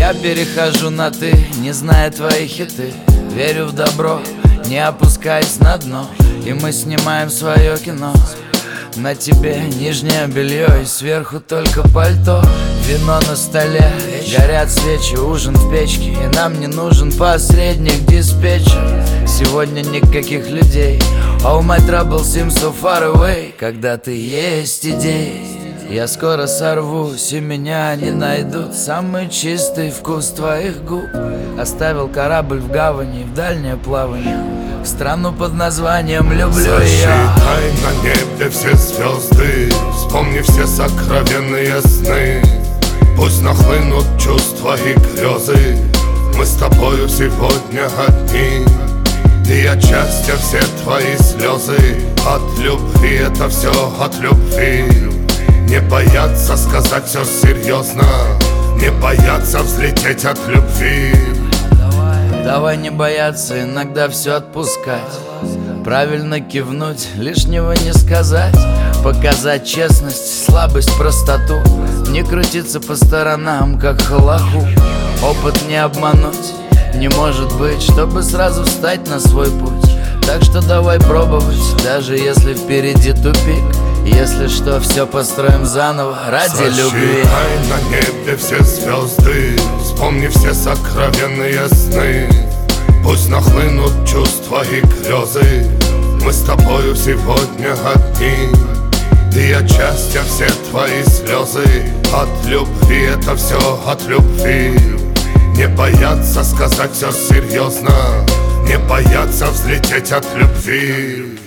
Я перехожу на ты, не зная твои хиты. Верю в добро, не опускаясь на дно. И мы снимаем свое кино. На тебе нижнее белье и сверху только пальто. Вино на столе, горят свечи, ужин в печке. И нам не нужен посредник, диспетчер. Сегодня никаких людей. Oh my trouble seems so far away. Когда ты есть идеи, я скоро сорвусь, и меня не найдут. Самый чистый вкус твоих губ оставил корабль в гавани, в дальнее плавание, в страну под названием люблю я. Засчитай на небе все звезды, вспомни все сокровенные сны. Пусть нахлынут чувства и грезы, мы с тобою сегодня одни. И от счастья все твои слезы, от любви это все от любви. Не бояться сказать все серьезно, не бояться взлететь от любви. Давай не бояться иногда все отпускать, правильно кивнуть, лишнего не сказать. Показать честность, слабость, простоту. Не крутиться по сторонам, как халаху. Опыт не обмануть не может быть, чтобы сразу встать на свой путь. Так что давай пробовать, даже если впереди тупик. Если что, все построим заново ради любви. Засчитай на небе все звезды, вспомни все сокровенные сны. Пусть нахлынут чувства и грезы, мы с тобою сегодня одни. И от счастья все твои слезы, от любви это все от любви. Не бояться сказать все серьезно, не бояться взлететь от любви.